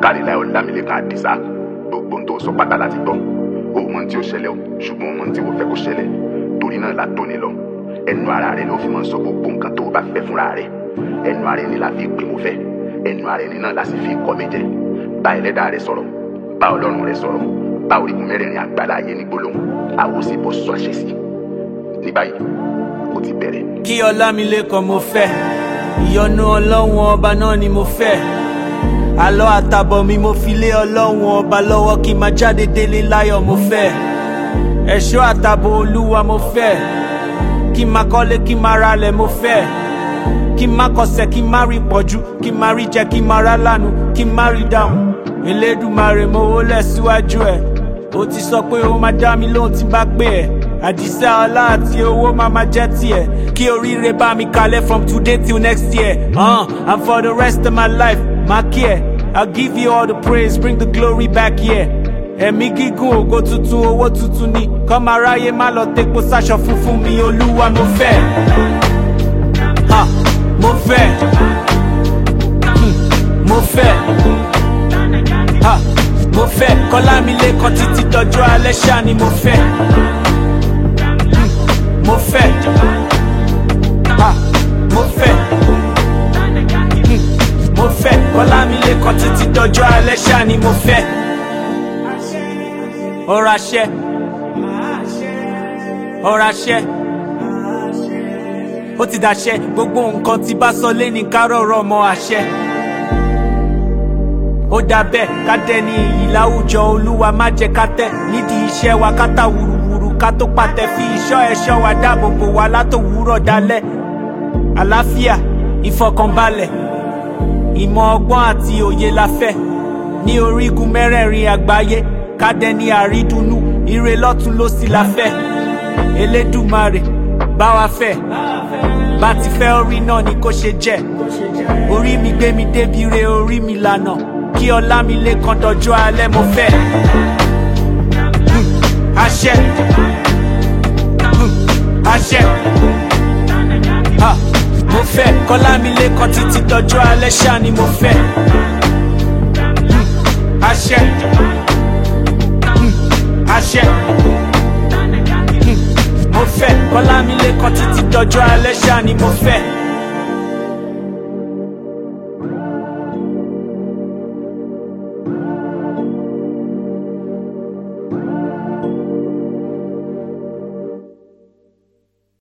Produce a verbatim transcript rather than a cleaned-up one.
Kárìláì Ọlámilékan Àdìsá gbogbo ohun tó sọ pátá láti gbọ́ ó mọ tí ó ṣẹlẹ̀ o ṣùgbọ́n ó mọ tí ó fẹ́ kó ṣẹlẹ̀ torí náà la tóni lọ ẹnu ara rẹ ló fi máa sọ gbogbo nǹkan tó bá fẹ́ fúnra rẹ ẹnu ara ẹni la fi pè mo fẹ́ ẹnu ara ẹni náà la sì fi kọ́ mi jẹ bá ẹlẹ́dàá rẹ sọ̀rọ̀ bá Ọlọ́run rẹ sọ̀rọ̀ bá orígun mẹ́rẹ̀ẹ̀rin àgbàlá ayé ní gbólóhùn àwọn sì bọ́ sọ àṣẹ sí ní báyìí ó ti bẹ̀rẹ̀. Kí Ọlámilékan mo fẹ́ ìyọ́nú Ọlọ́run ọba náà ni mo fẹ́ àlọ́ àtàbọ̀ mi mo fi lé Ọlọ́run ọba lọ́wọ́ kí n máa jáde délé láyọ̀ mo fẹ́ ẹ̀ṣọ́ àtàbọ̀ Olúwa mo fẹ́ kí n máa kọ́lé kí n máa ralẹ̀ mo fẹ́ kí n máa kọsẹ̀ kí n máa rí pọ̀jù kí n máa rí jẹ kí n máa rá lánàá kí n máa rí dáhùn Elédùmarè mo wólẹ̀ síwájú ẹ̀ ó ti sọ pé ó máa dá mi lóhùn tí n bá pè ẹ́ Àdìsá ọlá àti owó máa máa jẹ́ tiẹ̀ kí oríire bá mi kalẹ̀ from today till next year uh, and for the rest of my life my care I'll give you all the praise bring the glory back here ẹ̀mí gígùn ògo tuntun owó tuntun ni kọ́mọ aráyé má lọ tepo sáṣọ funfun mi Olúwa mo fẹ́ ha mo fẹ́ hmm, mo fẹ́ ha mo fẹ́ Kọ́lámilékan títí dọjọ́ alẹ́ ṣá ni mo fẹ́ hmm, mo fẹ́ ha mo fẹ́ hmm, mo fẹ́ Kọ́lámilékan títí dọjọ́ alẹ́ ṣá ni mo fẹ́. Ọ̀rọ̀ àṣẹ ọ̀rọ̀ àṣẹ ó ti dàṣẹ gbogbo nǹkan tí bá sọ lé ní kárọ̀rọ̀ ọmọ àṣẹ ó dà bẹ́ẹ̀ ká dẹni iyì láwùjọ Olúwa má jẹ́ ká tẹ̀ nídìí iṣẹ́ wa ká tà wùrùwùrù ká tó pàtẹ fi ìṣọ́ ẹ̀ṣọ́ wa dáàbò bò wá látòwúrọ̀ dalẹ́ àlàáfíà ìfọkànbalẹ̀ ìmọ̀ ọgbọ́n àti òye la fẹ́ ní orígun mẹ́rẹ̀ẹ̀rin àgbáyé kádẹ ní àrídùnnú ire lọ́tún lósì la fẹ́ Elédùmarè bá wa fẹ́ bá ti fẹ́ orí náà ni kó ṣe jẹ́ orí mi gbé mi débi re orí mi lànà kí Ọlámilékan dọjọ́ alẹ́ mo fẹ́ hmm, àṣẹ hmm, àṣẹ ha mo fẹ́ Kọ́lámilékan títí dọjọ́ alẹ́ ṣá ni mo fẹ́ hmm, àṣẹ àṣẹ mo fẹ́ Kọ́lámilékan títí dọjọ́ alẹ́ ṣá ni mo fẹ́.